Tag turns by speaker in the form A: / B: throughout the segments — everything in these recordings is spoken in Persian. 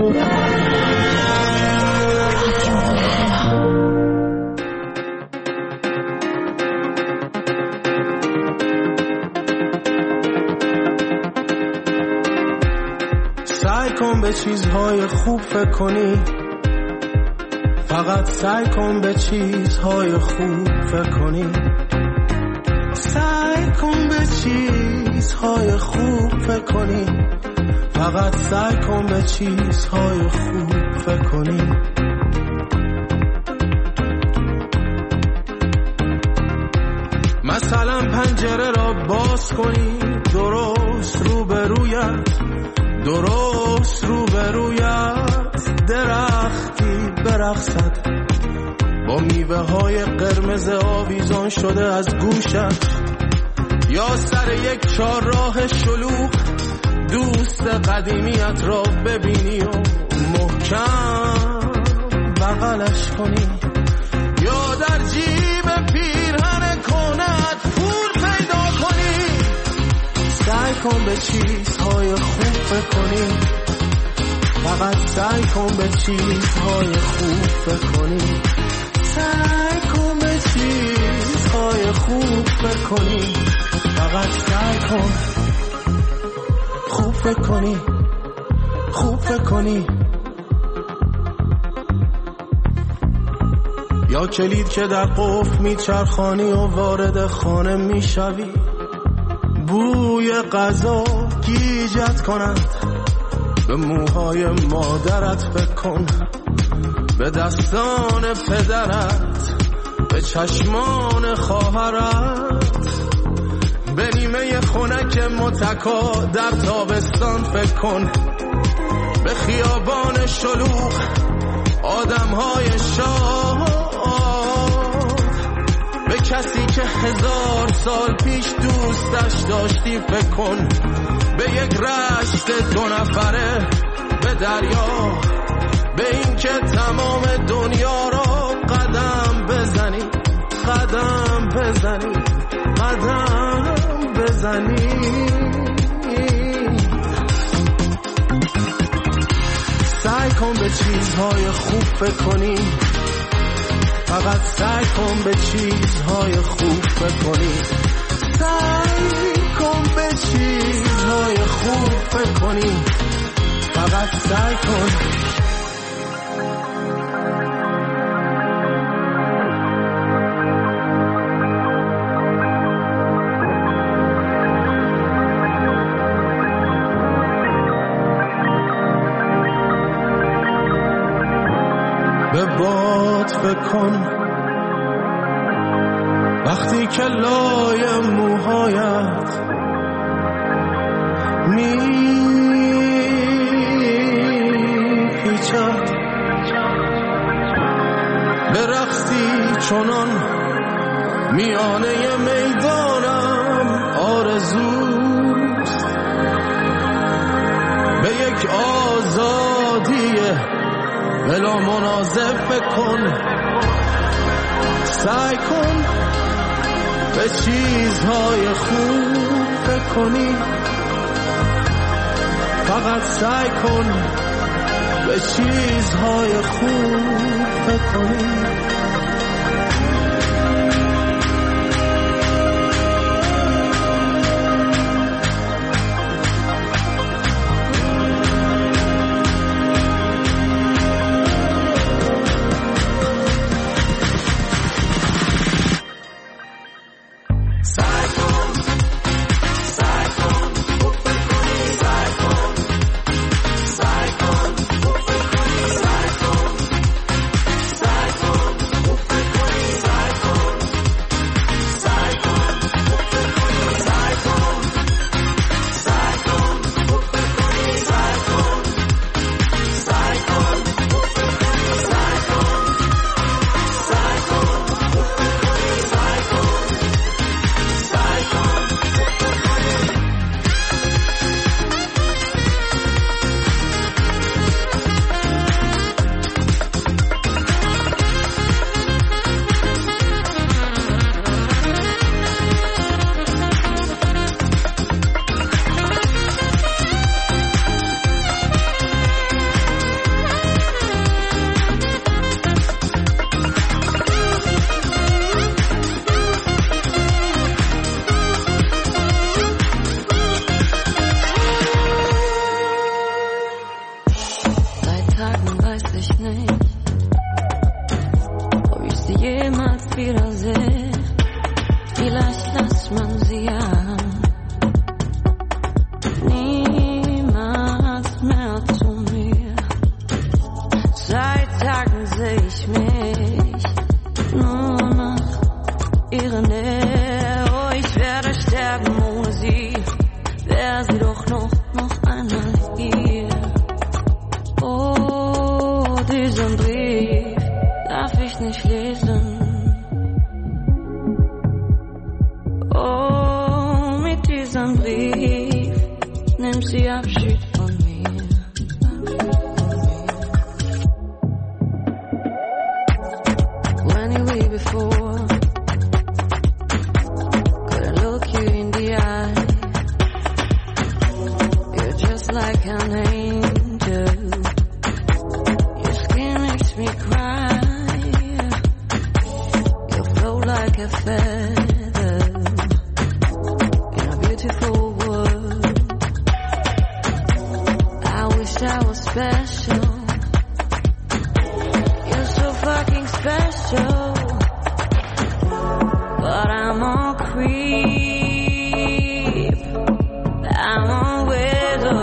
A: سعی کن به چیزهای خوب فکر کنی، فقط سعی کن به چیزهای خوب فکر کنی. سعی کن به چیزهای خوب فکر کنی، فقط سعی کن به چیزهای خوب فکر کنی. مثلا پنجره را باز کنی، درست روبرویت، درست روبرویت درختی برقصد با میوه های قرمز آویزان شده از گوشت، یا سر یک چهارراه شلوغ دوست قدیمیت را ببینی و محکم بغلش کنی، یا در جیب پیرهن کنت پول پیدا کنی. سعی کن به چیزهای خوب فکر کنی، فقط سعی کن به چیزهای خوب فکر کنی. سعی کن به چیزهای خوب فکر کنی، فقط سعی کن خوب فکر کنی، خوب فکر کنی. یا کلید که در قفل میچرخانی و وارد خانه میشوی، بوی غذا گیجت کند، به موهای مادرت فکر کن، به دستان پدرت، به چشمان خواهرت، به نیمه خنک متکا در تابستان فکر کن، به خیابان شلوغ آدمهای شاد، به کسی که 1000 سال پیش دوستش داشتی فکر کن، به یک رشت 2 نفره، به دریا، به این که تمام دنیا را قدم بزنی، قدم بزنی، قدم بزنی. سعی کن به چیزهای خوب فکر کنی، فقط سعی کن به چیزهای خوب فکر کنی. سعی کن به چیزهای خوب فکر کنی، فقط سعی کن. به باد فکر کن وقتی که لای موهایت میپیچد، به رقصی چنان میانه میدانم آرزوست، به یک آزادی بلا منازع فکر کن. سعی کن به چیزهای خوب فکر کنی، فقط سعی کن به چیزهای خوب فکر کنی.
B: Diesen Brief darf ich nicht lesen. Oh, mit diesem Brief nimmt sie Abschied von mir. When you way before, could I look you in the eye? You're just like an angel. Your skin makes me cry. You float like a feather in a beautiful world. I wish I was special. You're so fucking special. But I'm on creep. I'm on widow.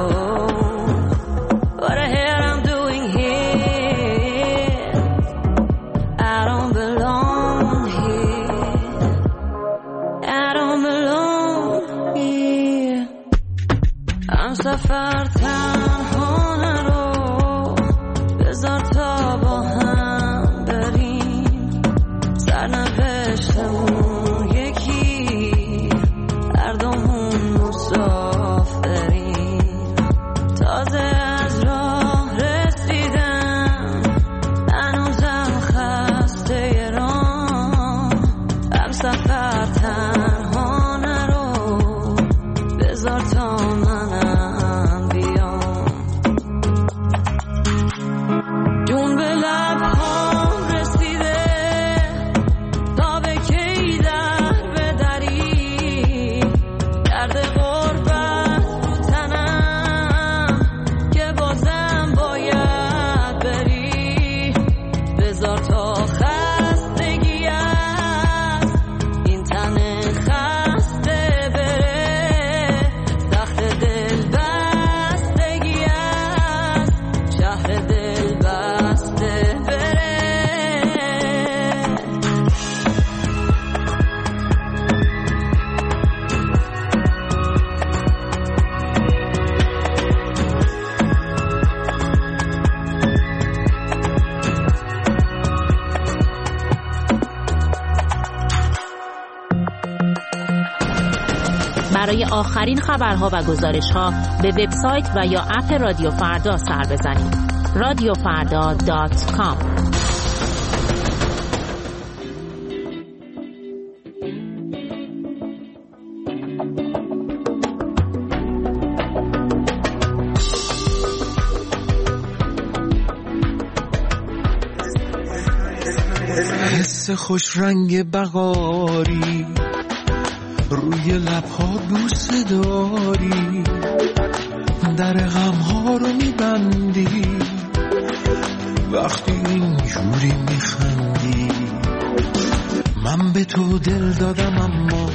B: What the hell I'm doing here? I don't belong here. I don't belong here. I'm سفر تنها رو بذار تا با هم بریم. سرنوشتمون یکی، هر دومون مسافریم. تازه از راه رسیدم، هنوزم خسته راه. هم سفر تنها نرو، بذار تا منم بیام. جون به لب‌هام رسیده، تا به کی در بدری. درد غربت رو تنم که بازم باید بری. بذار تا خستگی از این تن خسته بره. سخت دل بستگی از شهر دل بسته بره.
C: برای آخرین خبرها و گزارش‌ها به وبسایت و یا اپ رادیو فردا سر بزنید. radiofarda.com.
A: حس خوش رنگ بهاری روی لبها بوسه داری. در غمها رو میبندی وقتی اینجوری میخندی. من به تو دل دادم اما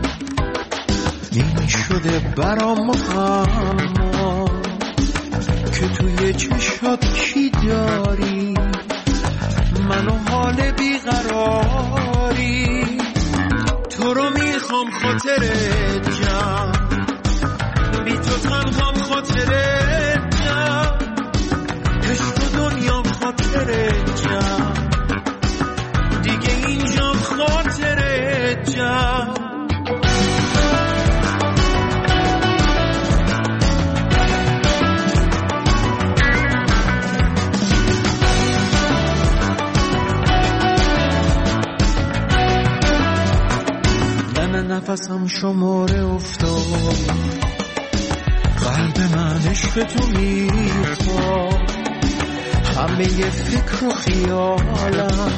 A: این شده برام معما که توی چشات کی داری. منو حال بیقراری، تو رو میخوام خاطرت جمع، بی تو تنهام خاطرت جمع. عشق و دنیام خاطرت جمع، دیگه اینجام خاطرت جمع. نفسم شماره افتاد، قلب من عشق تو میخواد. همه ی فکر و خیالم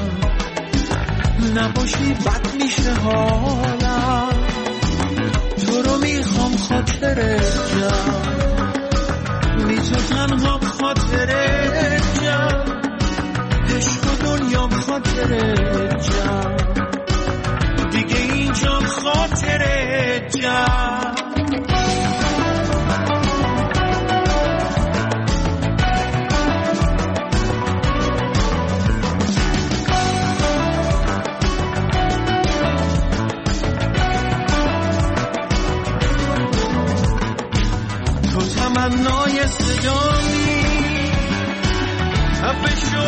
A: نباشی بد میشه حالم. تو رو میخوام خاطرت جمع، بی تو تنهام خاطرت جمع. عشق و دنیام خاطرت جمع، دیگه اینجام خاطرت جمع. تو تمنای صدامی، به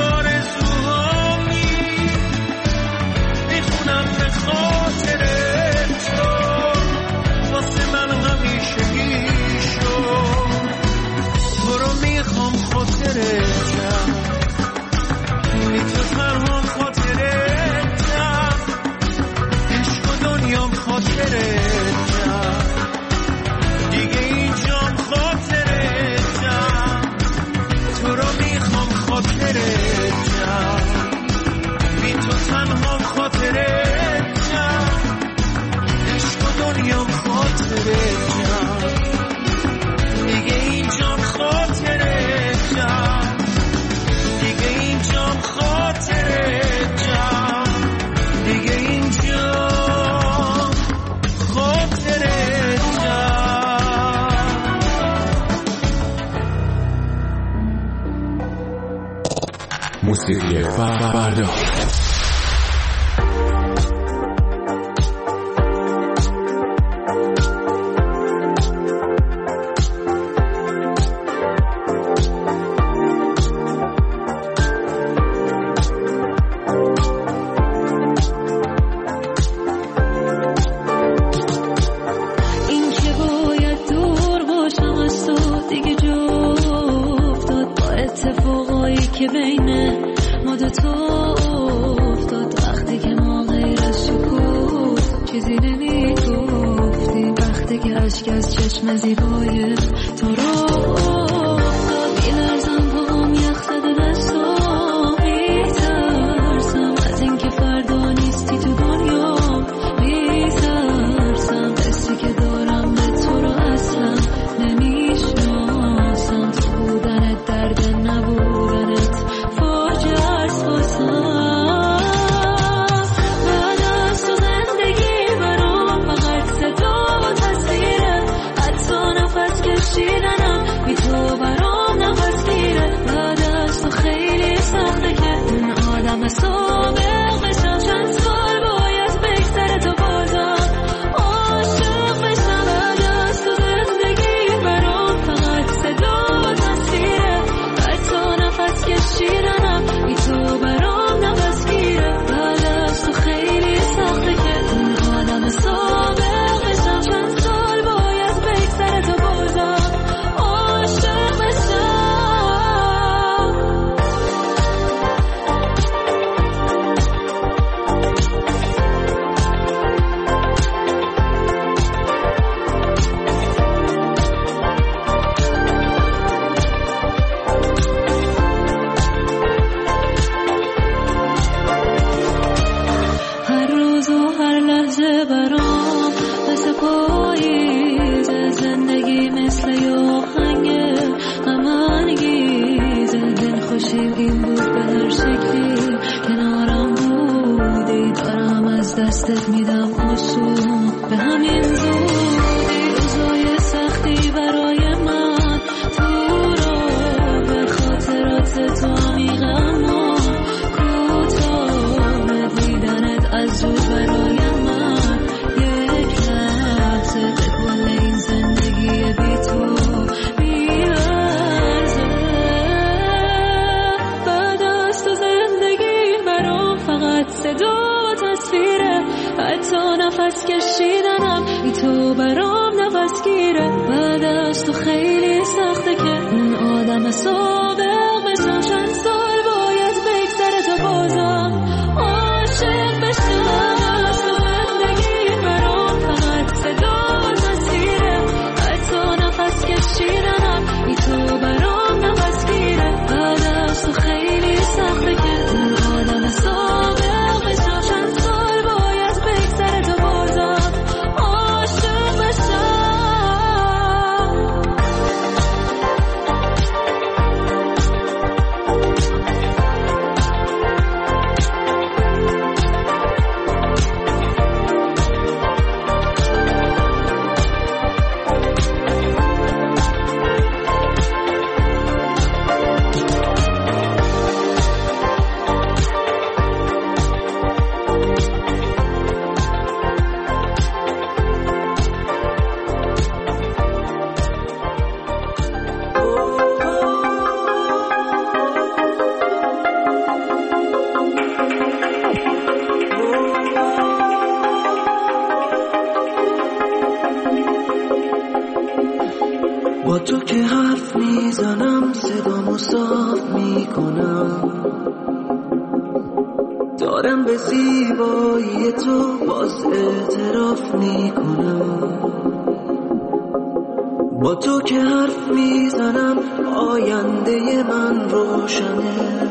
D: موسیقی فردا.
E: با تو که حرف میزنم صدامو صاف میکنم، دارم به زیبایی تو باز اعتراف میکنم. با تو که حرف میزنم آینده من روشنه،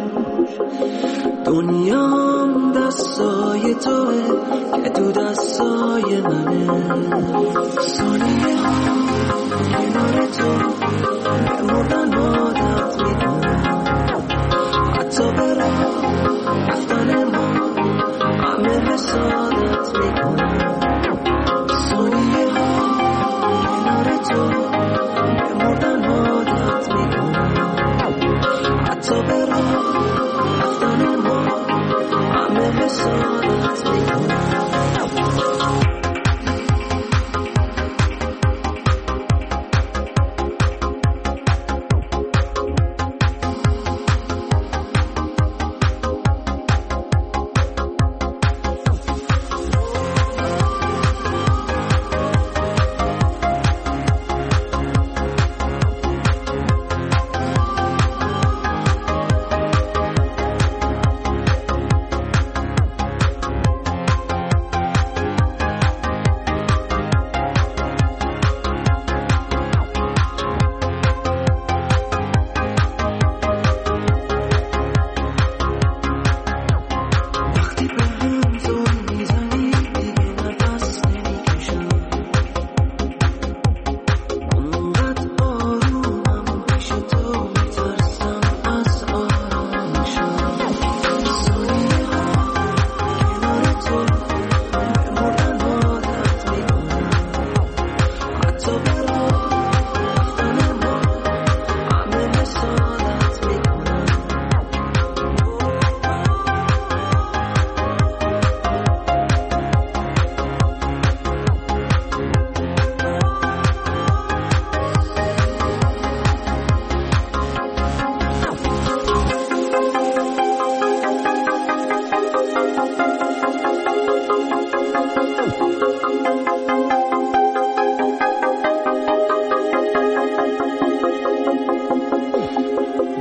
E: دنیام دستای توه که تو دستای منه. ثانیه ها کنار تو بمردن عادت میکنم، حتی به راه رفتن ما همه حسادت میکنم. ثانیه ها کنار تو بمردن عادت میکنم، حتی به راه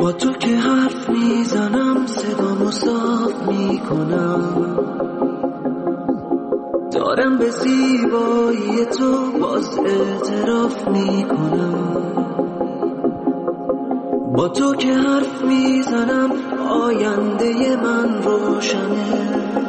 E: با تو که حرف میزنم صدامو صاف میکنم، دارم به زیبایی تو باز اعتراف میکنم. با تو که حرف میزنم آینده من روشنه،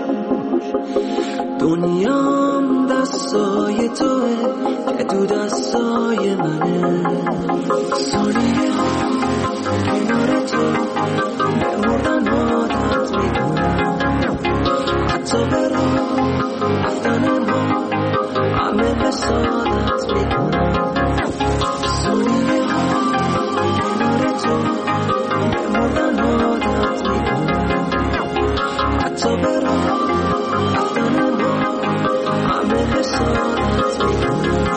E: دنیام دستای توه که تو دستای منه. ثانیه ها کنار تو به مردن عادت میکنم، حتی به راه رفتن ما همه حسادت میکنم. ثانیه ها کنار تو به مردن عادت میکنم، حتی به راه رفتن ما همه حسادت میکنم.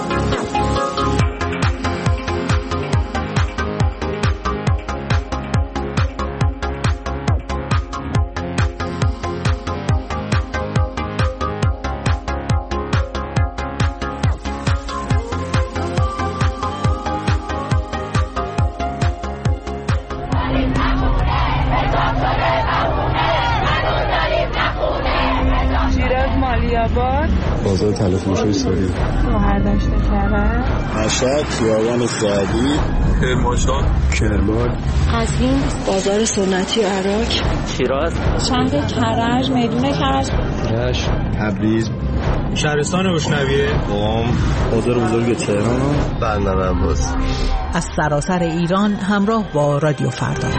D: بازار تلفروشی سوری،
F: مهردشت کرد،
D: مشهد، خیابان سعدی، کرمان،
F: قزوین، بازار سنتی عراق،
G: شیراز،
F: شهر کرج، میدون کرج،
D: رشت، تبریز،
H: شهرستان روشنویه،
D: قم، بازار بزرگ تهران، بندر عباس.
I: از سراسر ایران همراه با رادیو فردا.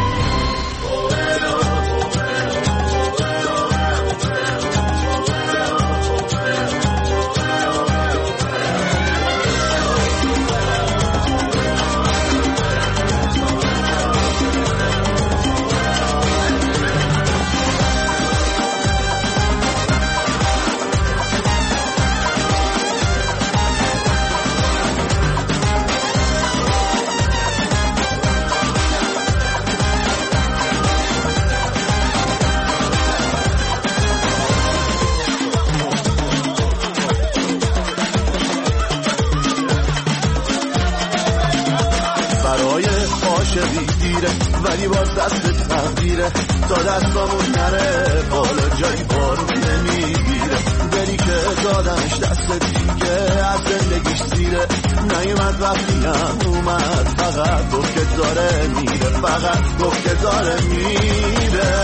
A: ولی باز دست تقدیره تا دستامون نره بالا جایی بارون نمیگیره. دلی که دادمش دست دیگه از زندگیش سیره، نیومد وقتی هم اومد فقط گفت که داره میره، فقط گفت که داره میره.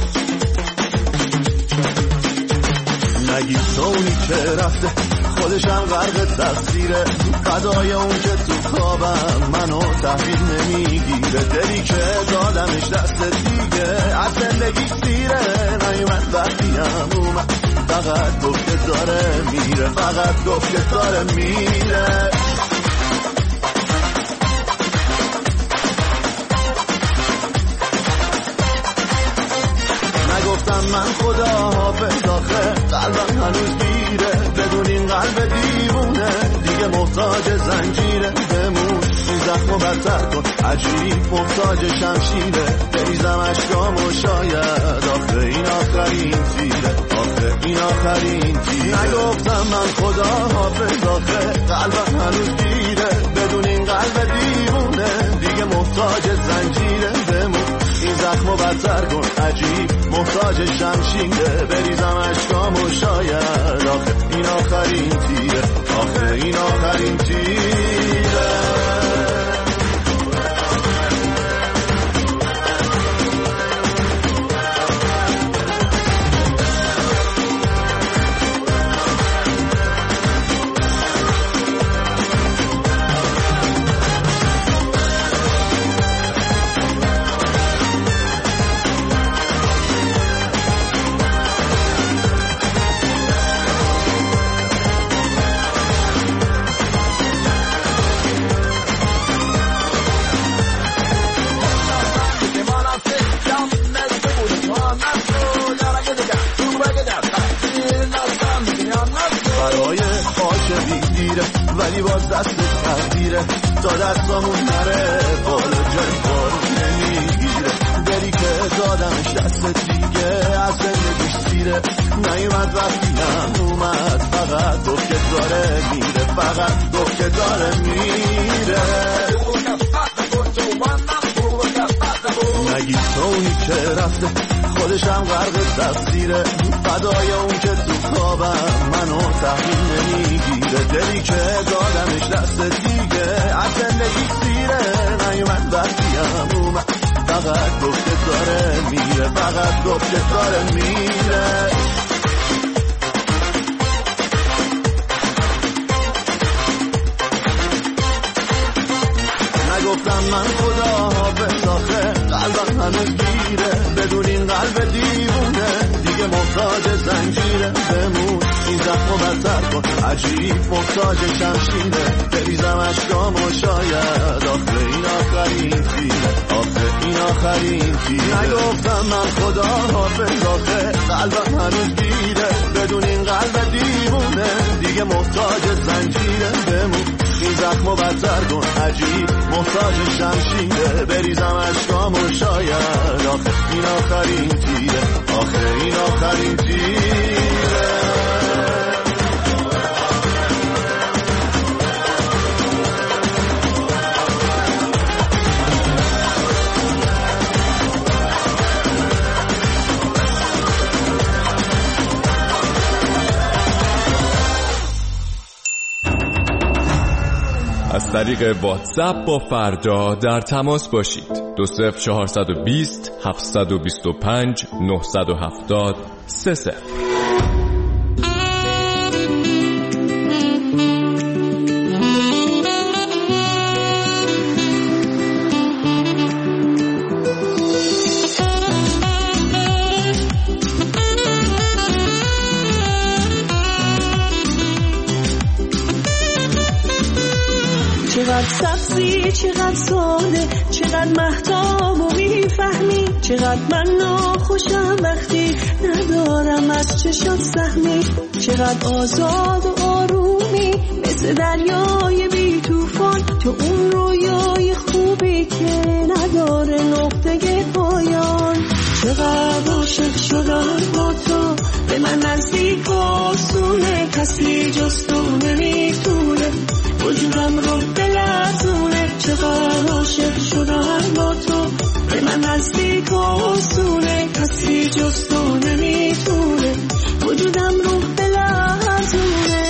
A: نگی تو اونی که رفته خودشم غرق تقصیره، فدای اون که تو خوابم منو تحویل نمیگیره. دلی که دادمش دست دیگه از زندگی سیره، نیومد وقتی هم اومد فقط گفت که داره میره، فقط گفت که داره میره. نگفتم من خدا حافظ آخه قلبم هنوز گیره، بدون این قلب دیوونه دیگه محتاج زنجیره. بمون این زخمو بدتر کن عجیب محتاج شمشیره، بریزم اشکامو شاید آخه این آخرین تیره، آخه این آخرین تیره. نگفتم من خدا حافظ آخه قلبم هنوز گیره، بدون این قلب دیوونه دیگه محتاج زنجیره. بمون این زخمو بدتر کن عجیب محتاج شمشیره، بریزم اشکامو شاید آخه این آخرین تیره، آخه این آخرین تیره. ولی باز دست تقدیره تا دستامون نره بالا جایی بارون نمیگیره. دلی که دادمش دست دیگه از زندگیش سیره، نیومد وقتی هم اومد فقط گفت که داره میره، فقط گفت که داره میره. نگی اونی که رفته خودشم غرق تقصیره، فدای اون که تو خوابم منو تحویل نمیگیره، دلی که دادمش دست دیگه از زندگی سیره، نیومد وقتیم اومد فقط گفته داره میره، فقط گفته داره میره. نگفتم من خدا حافظ آخه قلبم هنوز گیره، بدون این قلب دیوونه دیگه محتاج زنجیره، بمون این زخم و بدتر کن عجیب محتاج شمشیره، بریزم اشکامو شاید آخه این آخرین تیره، آخه این آخرین تیره. نگفتم من خدا حافظ آخه قلبم هنوز گیره، بدون این قلب دیوونه دیگه محتاج زنجیره، بمون این زخم و بدتر کن عجیب محتاج شمشیره، بریزم اشکامو شاید آخه این آخرین تیره، آخه این آخرین تیره.
G: از طریق واتساپ با فردا در تماس باشید. 20420 725 970 30.
E: چقدر سبزی چقدر ساده، چقدر مهتاب و میفهمی، چقدر من ناخوشم وقتی ندارم از چشات سهمی، چقدر آزاد و آرومی مثل دریای بی توفان، تو اون رویای خوبی که نداره نقطه پایان. چقدر عاشق شدم با تو، به من نزدیک آسونه، کسی جز تو نمیتونه وجودم رو بلرزونه. چقدر عاشق شدم با تو، به من نزدیک آسونه، کسی جز تو نمیتونه وجودم رو بلرزونه.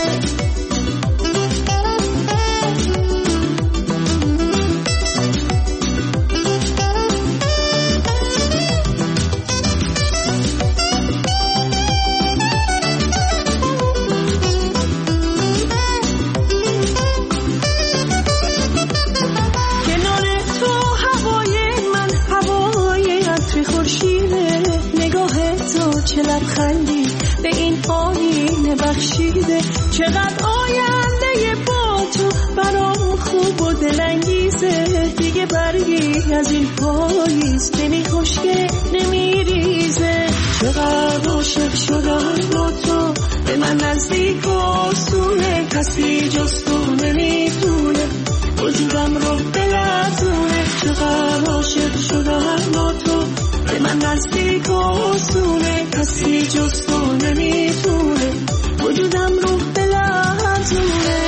E: چه لبخندی به این آینه بخشیده، چقدر آینده با تو برام خوب و دلانگیزه، دیگه برگی از این پاییز نمی خشکه نمی ریزه. چقدر عاشق شدم با تو، به من نزدیک آسونه، کسی جز تو نمیتونه وجودم رو بلرزونه. چقدر عاشق شدم با تو، به من نزدیک آسونه، کسی جز تو نمیتونه وجودم رو بلرزونه.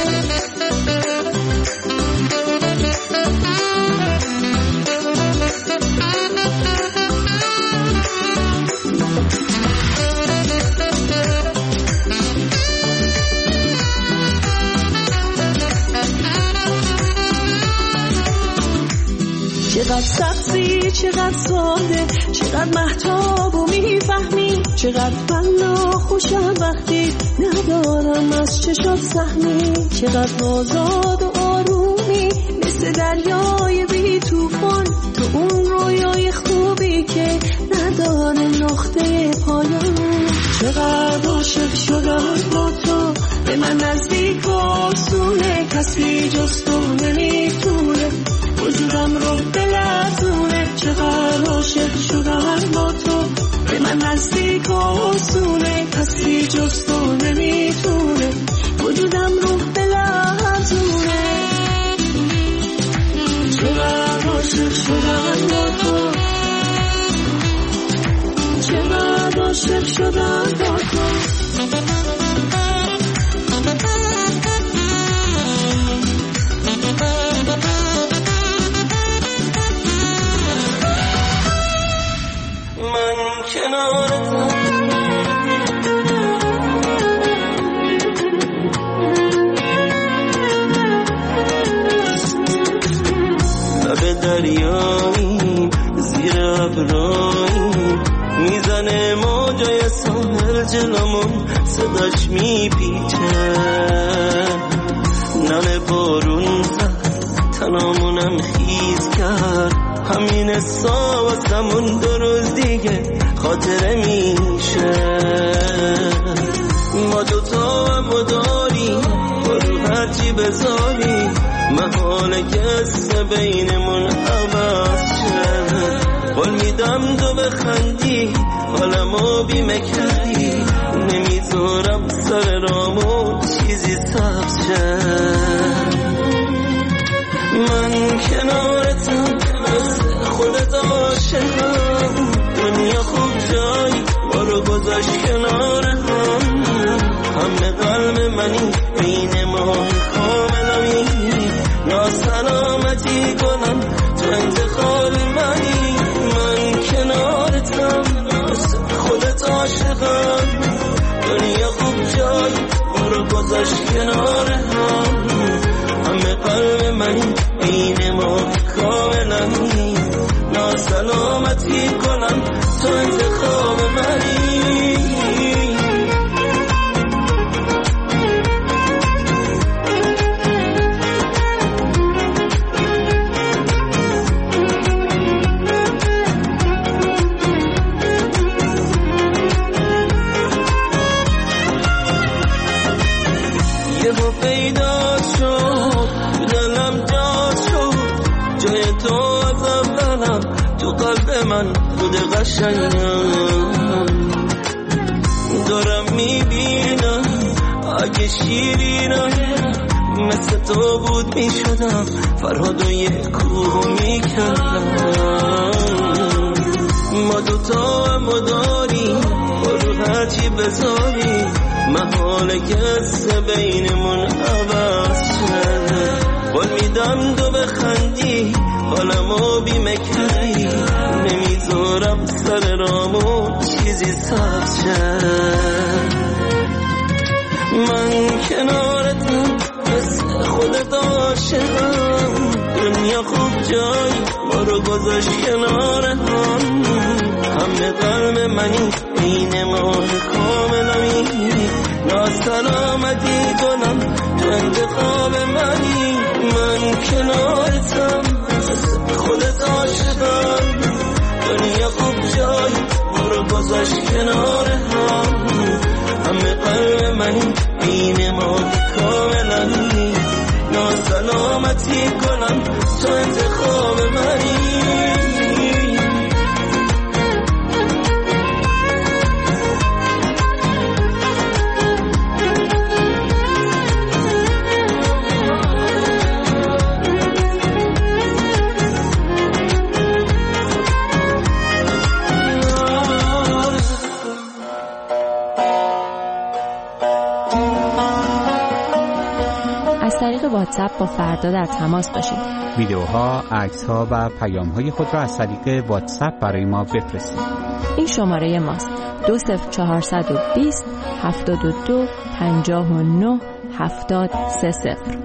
E: چقدر سبزی چقدر ساده، چقدر مهتاب و میفهمی، چقدر من ناخوشم وقتی ندارم از چشات سهمی، چقدر آزاد و آرومی مثل دریای بی توفان، تو اون رویای خوبی که نداره نقطه پایان. چقدر عاشق شدم با تو، به من نزدیک آسونه، کسی جز تو نمیتونه وجودم رو بلرزونه. چقدر عاشق شدم با تو، به من نزدیک آسونه، کسی جز تو نمیتونه وجودم رو بلرزونه. چقدر عاشق شدم با تو، چقدر عاشق شدم با تو.
A: کنارتم لب دریایی زیر ابرایی میزنه موجای ساحل جلومون صداش میپیچه نم بارون زد تنامونم خیز کرد همین واسمون 2 روز دیگه خاطره میشه ما دوتا هم داریم برو هرچی بذاری محاله قصه بینمون عوض شه قول میدم تو بخندی حالمو بیمه کردی نمیذارم سر رامو چیزی سبز شه من کنارتم خودت عاشقم دنیا خوب جایی برو گذاشت کنار همه قلب منی بین ما کاملمی ناسلامتی کنم تو انتخاب منی من کنارتم خودت عاشقم دنیا خوب جایی برو گذاشت کنار همه قلب منی بین ما کاملمی ناسلامتی کنم تو انتخاب منی یهو پیدا شد دلم جا شد جای تو از اولم تو قلب من خود قشنگم دارم میبینم اگه شیرینم مثل تو بود میشدم فرهادو یه کوه میکردم ما دوتا هم داریم برو هرچی بذاری محاله قصه بینمون عوض شه قول میدم تو بخندی حالمو بیمه کردی نمیذارم سر رامو چیزی سبز شه من کنارتم مثل خودت عاشقم دنیا خوب جایی برو گذاشت کنار همه قلب منی بین ما کاملمی ناسلامتی کنم تو انتخاب منی من کنارتم خودت عاشقم دنیا خوب جایی برو گذاشت کنار همه قلب منی بین ما کاملمی ناسلامتی کنم تو انتخاب منی
C: واتساپ با فردا در تماس باشید.
J: ویدیوها، عکس‌ها و پیام‌های خود را از طریق واتساپ برای ما بفرستید.
C: این شماره ماست: 20420 72 59 7030.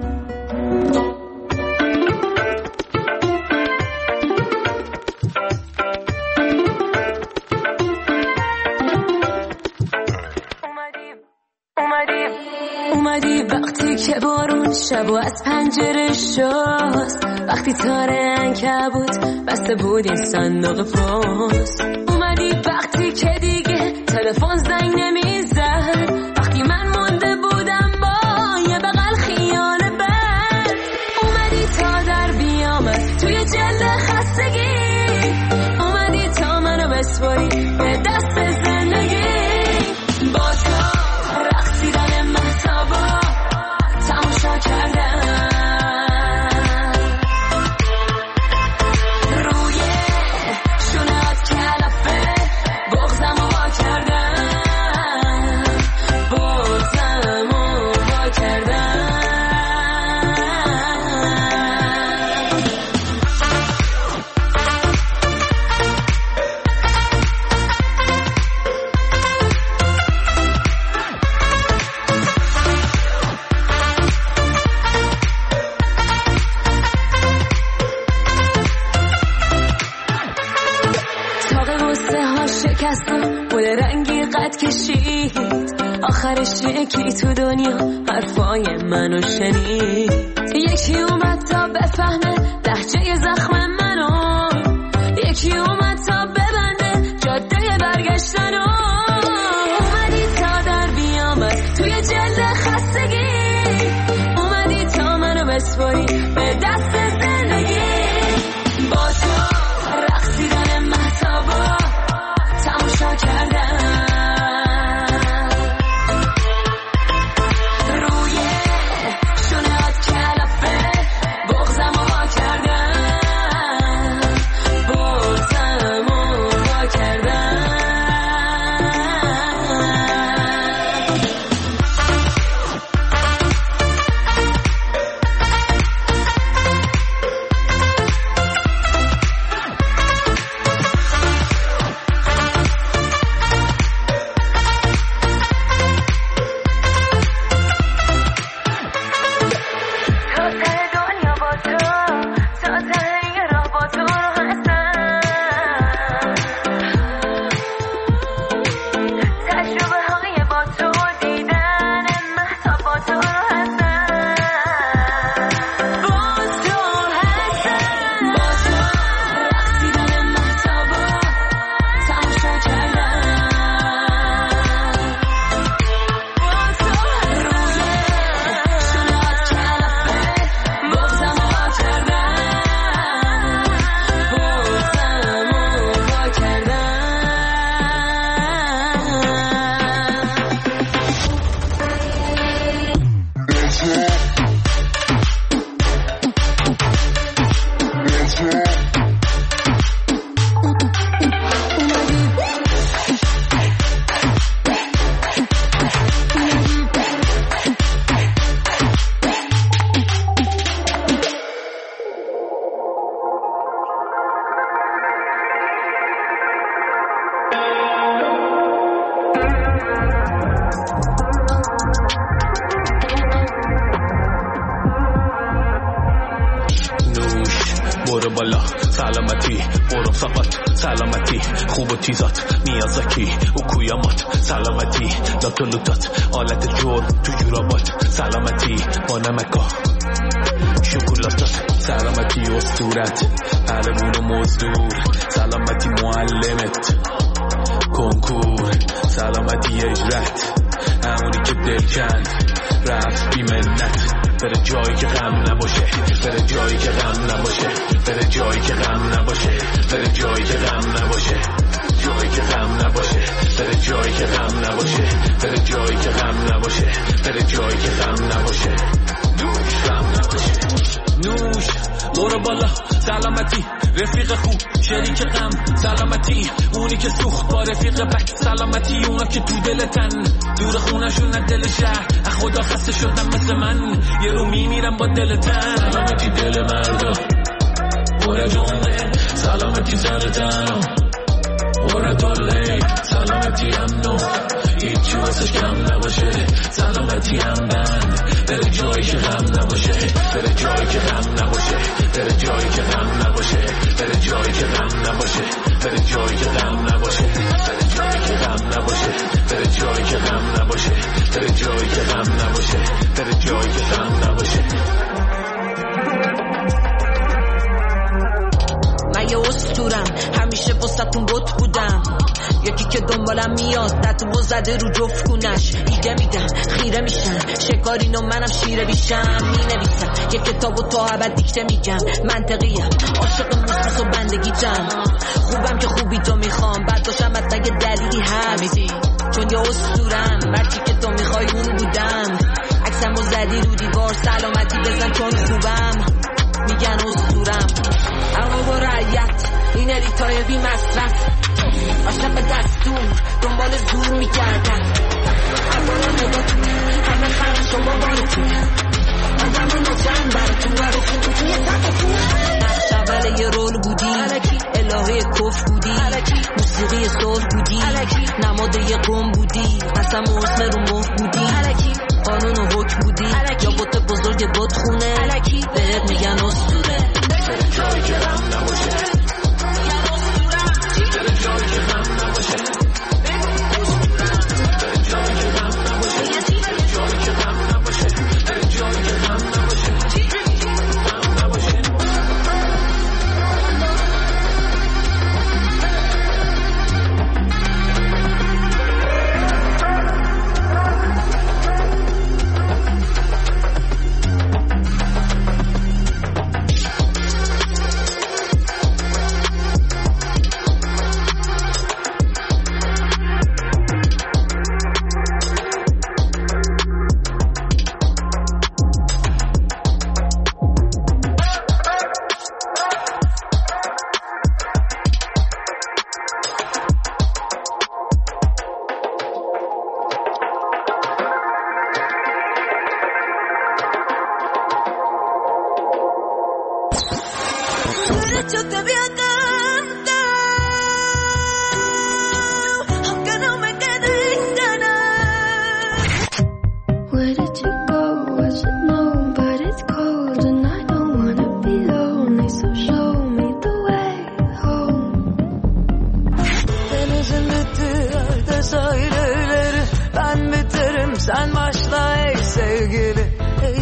B: اومدی وقتی که بارون شب و از پنجره شست وقتی تاره عنکبوت بسته بود این صندوق پست اومدی وقتی که دیگه تلفن زنگ نمیزد وقتی من مونده بودم با یه بغل خیال بد اومدی تا در بیامد توی جلد خستگی اومدی تا منو بسپاری به دست زندگی با تو رقصیدن مهتابا تماشا کردم روی شونت کلافه بغضم رو وا کردم بغضم رو وا کردم شکستم گل رنگی قد کشید آخرش یکی تو دنیا حرفای منو شنید یکی اومد تا بفهمه لهجه زخم منو یکی اومد تا ببنده جاده برگشتنو اومدی تا در بیامد توی جلد خستگی اومدی تا منو بسپاری به دست زندگی با تو رقصیدن مهتابا تماشا کردم روی شونهات کلافه بغزم رو وا کردم بغزم رو وا کردم
A: سلامتی برو فقط سلامتی خوب و تیزات میازاکی و کویامات سلامتی لاتولوتات آلت جور تو جورابات سلامتی با نمکا شکلاتات سلامتی اسطورت پهلوون و مزدور سلامتی معلمت کنکور سلامتی اجرت همونی که دل کند رفت بی منت بره جایی که غم نباشه بره جایی که غم نباشه بره جایی که غم نباشه بره جایی که غم نباشه جایی که غم نباشه بره جایی که غم نباشه بره جایی که غم نباشه بره جایی که غم نباشه نوش غم نباشه نوش برو بالا سلامتی رفیق خوب شریک غم سلامتی اونی که سوخت با رفیق بک سلامتی اونا که تو دلتن دور خونشون از دل شهر خدا خسته شدم مثل من یه رو میمیرم با دلتن سلامتی دل مردا پر جمعه سلامتی سرتن پر دله سلامتی امنو هیچی واسش کم نباشه سلامتی هم بند بره جایی که غم نباشه بره جایی که غم نباشه بره جایی که غم نباشه بره جایی که غم نباشه بره جایی که غم نباشه بره جایی که غم نباشه بره جایی که غم نباشه بره جایی که غم نباشه بره جایی که غم نباشه
K: من یه اسطورم همیشه واسه‌تون بت بودم یکی که دنبالم میاد دتو زده رو جفت کونش ایده میدم خیره میشن شکارین و منم شیره بیشم مینویسم یه کتابو تا ابد دیکته میگم منطقیم عاشق موسیقی و بندگیتم خوبم که خوبی تو میخوام بعد باشم حتی یه دلیلی هست چون یه اسطورم مرچی که تو میخوای اون بودم عکسمو زدی رو دیوار سلامتی بزن چون خوبم میگن اسطورم اما با رعیت این الیتای بی مصرف عاشق دستور دنبال زور میکردن اول نگاتون همه خرش و بابارتون آدم نجن براتون برو خودتون یه تقتون نقش اول یه رول بودی الهه کف بودی موسیقی صلح بودی نماد یه قوم بودی قسم و حسن رو مخ بودی قانون و حکم بودی یا بوت بزرگ بوت خونه بهت میگن اسطوره
A: بره جایی که غم نباشه بره جایی که غم نباشه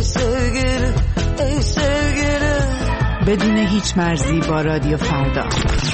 I: بدون هیچ مرزی با رادیو فردا.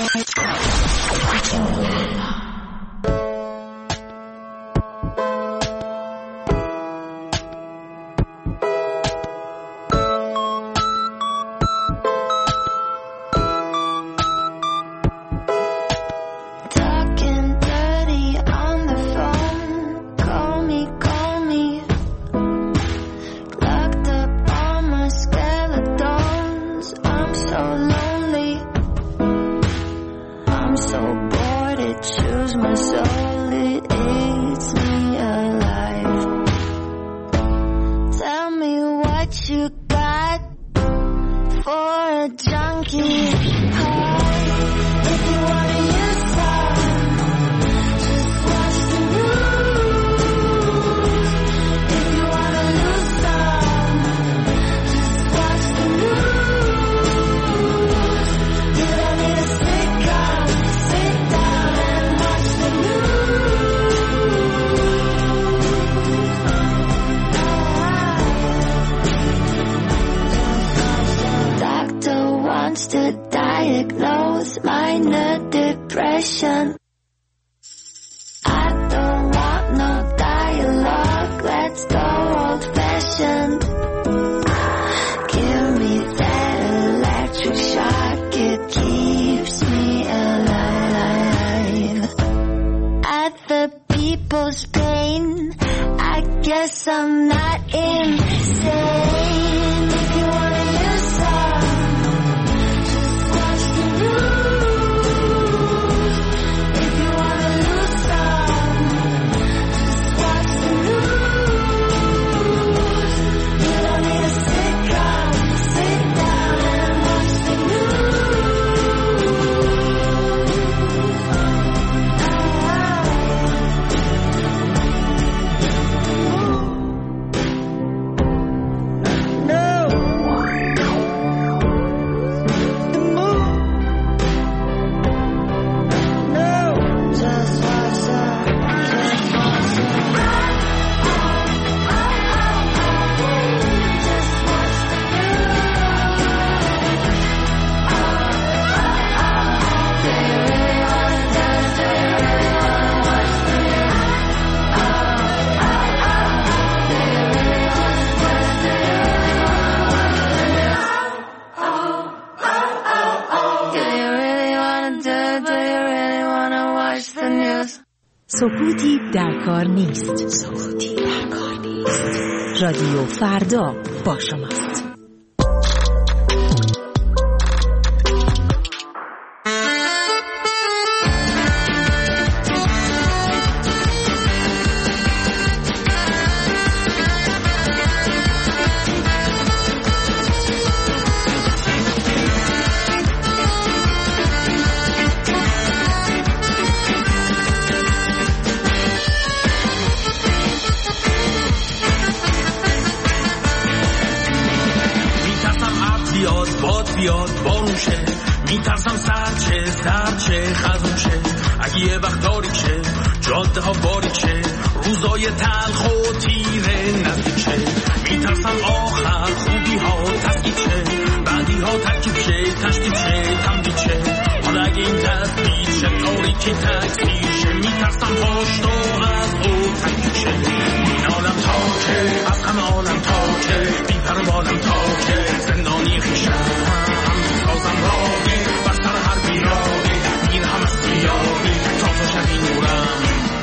C: سکوتی در کار نیست. رادیو فردا با شماست.
L: میترسم سرچه خزون شه، اگه یه وقت تاریک شه، جاده ها باریک شه، روزای تلخ و تیره نزدیک شه. میترسم آخر خوبی ها تسکیت شه، بعدی ها ترکیب شه، تشدید شه، تمدید شه. حالا اگه این تسبیت شه، تاریکی تکثیر شه، میترسم پاشتو از او تنگید شه. این عالم تاکه، از همه عالم تاکه، بیپر بالم تاکه، زندانی خیشم سازم راهی بر سر هر بیراهی، این هم از بیاهی تا تو شدی نورم.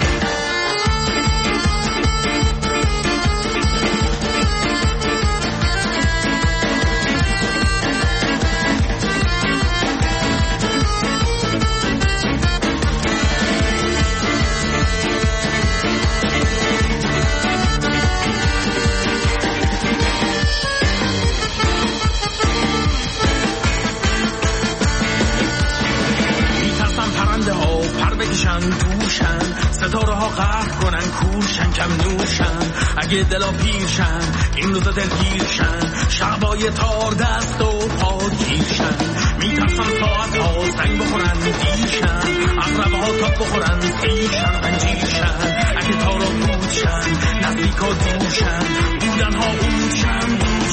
L: دوشن ستاره ها قهر کنن، کورشن کم نوشن، اگه دلا پیرشن این روزا دلگیرشن، شعبای تار دست و پا گیرشن. میترسن ساعت ها زنگ بخورن دیرشن، اقربه ها تاب بخورن دیرشن انجیرشن، اگه تارا بودشن نزدیک ها دورشن، بودن ها بودشن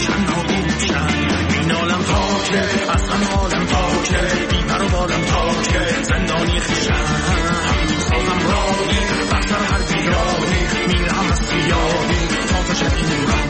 L: که از همه عالم تا که بی پر و بالم تا که زندانی خیشم هم سازم راهی بختر هر بیراهی میرم از سیاهی تا تو شدی نورم.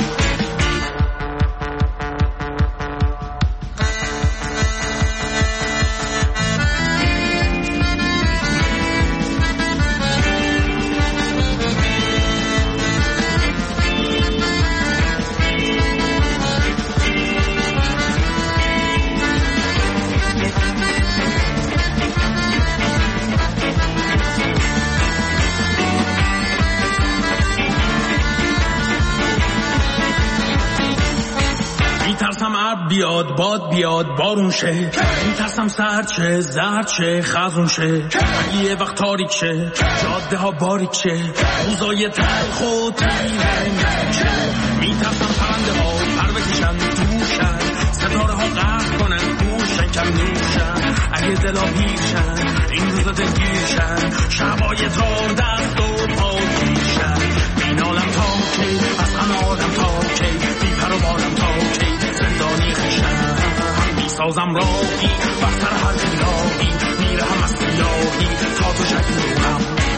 L: بیاد باد بیاد بارون شه میترسم سرد شه زرد شه خزون شه اگه یه وقت تاریک شه جاده ها باریک شه روزای تلخ و تیره میترسم پرنده ها پر بکشن توشن ستاره ها غرق کنن گوشن کم نوشن اگه دلا پیشن این روزا دلگیرشن شبای تار دست و پا کیشن بینالم تا کی از همه آدم تا کی بی پر و بالم تا کی زندانی خشم میسازم راهی بختر هر بیراهی میرم از سیاهی تا تو شدی نورم.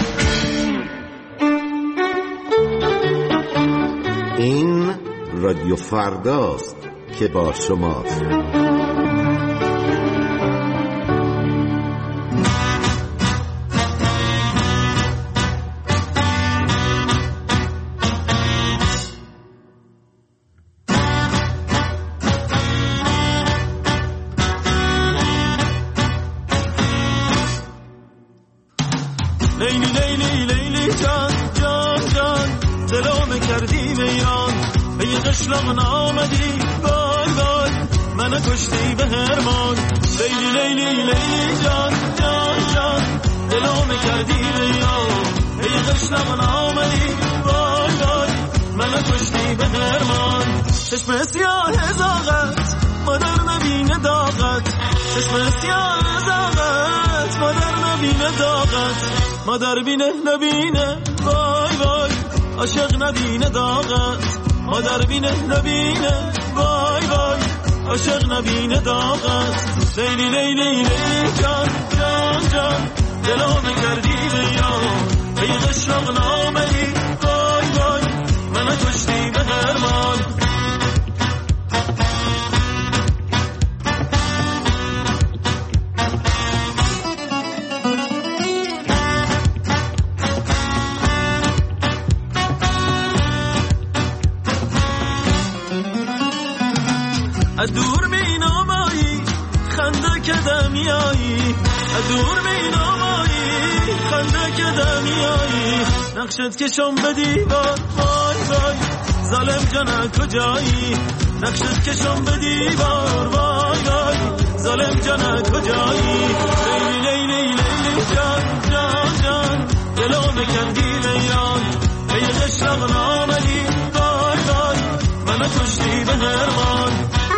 M: این رادیو فرداست که با شماست.
A: لیلی لیلی لیلی جان جان جان دلم کردی میران به یه قشلم نامدی وای وای منو کشتی به هرمان. لیلی لیلی لیلی جان جان جان دلم کردی میران به یه قشلم نامدی وای وای منو کشتی به هرمان. چشم سیاه زاغت مادر نبینه داغت چشم سیاه زاغت مادر نبینه داغت مادر بینه نبینه وای وای عاشق نبینه داغت مادر بینه نبینه وای وای عاشق نبینه داغت. لیلی لیلی لیلی جان جان جان دلم کردی بیان به یه قشرم نامدی وای وای منو کشتی به هرمان. دور می نامایی خنده که دمیایی دور می نامایی خنده که دمیایی نقشت کشم به دیوار وای وای ظالم جانه کجایی نقشت کشم به دیوار وای وای ظالم جانه کجایی. لیلی لیلی لیلی جان جان جان دلم کندی میان به یه قشرم نامدی وای وای منو کشتی به هرمان.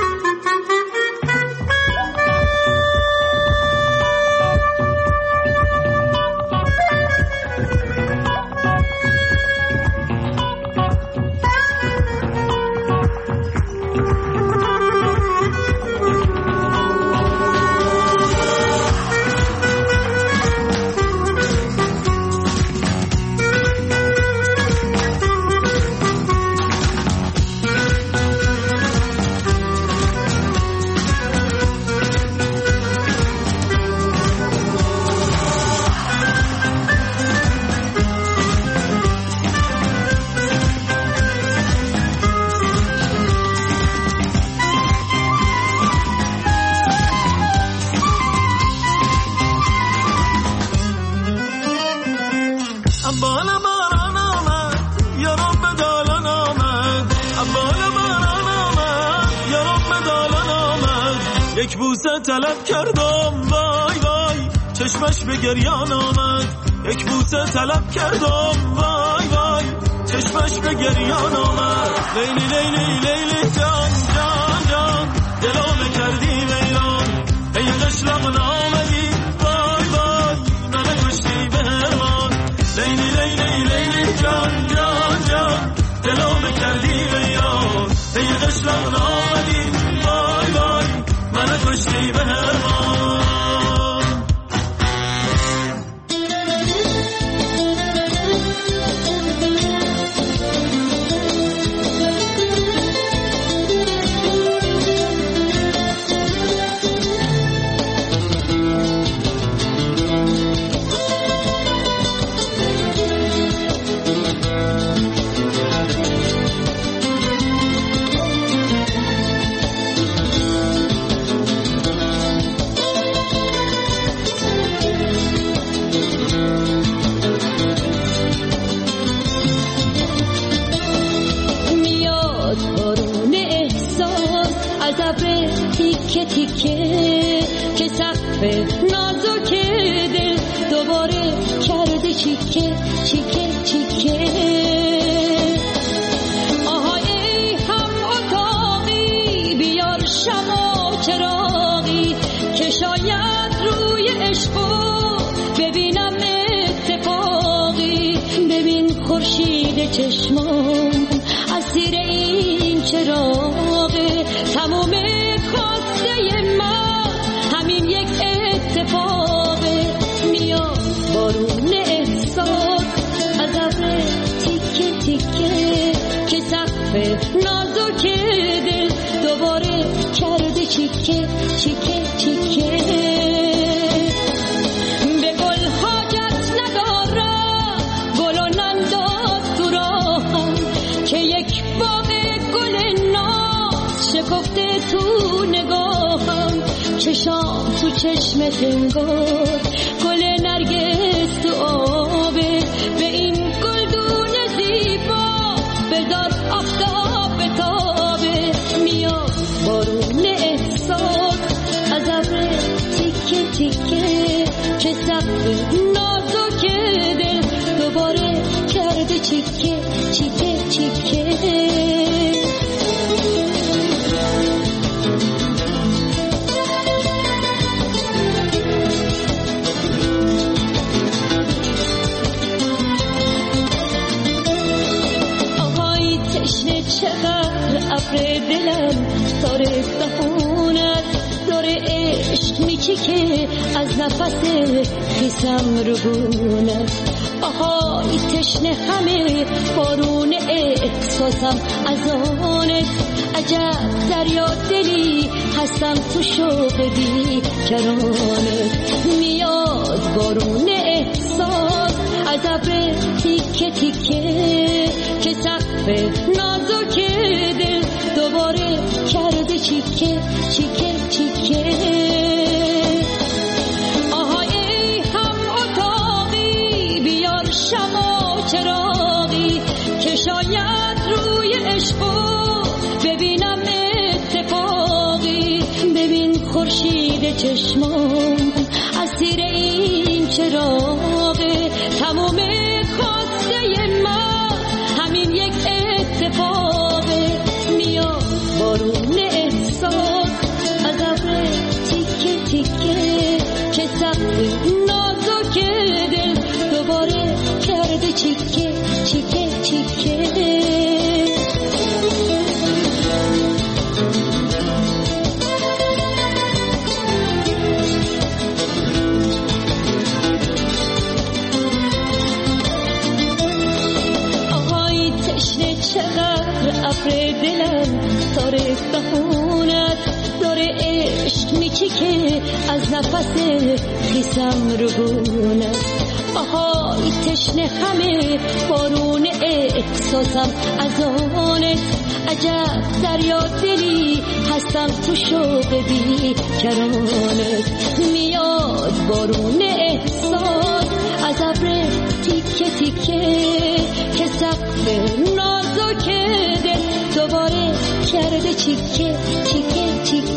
A: یک بوسه طلب کردم وای وای چشمش به گریان آمد یک بوسه طلب کردم وای وای چشمش به گریان آمد. لیلی لیلی لیلی جان جان جان دلم کردی میران ای قشلم نامدی وای وای منو کشتی به هرمان. لیلی لیلی لیلی جان جان جان دلم کردی میران ای قشلم نامدی وای وای منو
L: ای مهربان.
E: تیکه تیکه که سقف نازک دل دوباره کرده چیکه چیکه چیکه. آهای هم اتاقی بیار شمع چراغی که شاید روی عشقو ببینم اتفاقی. ببین خورشید چشمام اسیر این چراغه، تموم خواسته من همین یک اتفاقه. میاد بارون احساس از ابر تیکه تیکه که سقف نازک دل دوباره کرده چیکه چیکه چیکه. به گل حاجت ندارم گل و ننداز تو راهم که یک باغ گل ناز شکفته تو نگاهم. چشام تو چشمت انگار گل نرگس تو آبه. به این گلدون زیبا بذار آفتاب بتابه. میاد بارون احساس از ابر تیکه تیکه که سقف نازک دل دوباره کرده چیکه چیکه چیکه. چقدر ابر دلم تاره دهونت داره عشق میچیکه از نفس خیسم رو گونت. آهای تشنه همه بارون احساسم از آنت. عجب دریا دلی هستم تو شوق بی کرانت. میاد بارون احساس از ابر تیکه تیکه که سقف نازک دل دوباره کرده چیکه چیکه چیکه. آهای هم اتاقی بیار شمع چراغی که شاید روی عشقو ببینم اتفاقی. ببین خورشید چشمام اسیر این چراغه، تموم خواسته من همین یک اتفاقه. میاد بارون احساس از ابر تیکه تیکه که سقف نازک دل دوباره کرده چیکه چیکه چیکه. چقدر ابر دلم تاره دهونت داره عشق میچیکه از نفس خیسم رو گونت. آهای تشنه همه بارون احساسم از آنت. عجب دریا دلی هستم تو شوق بی کرانت. میاد بارون احساس از ابر تیکه تیکه که سقف نازک دل دوباره کرده چیکه چیکه چیکه.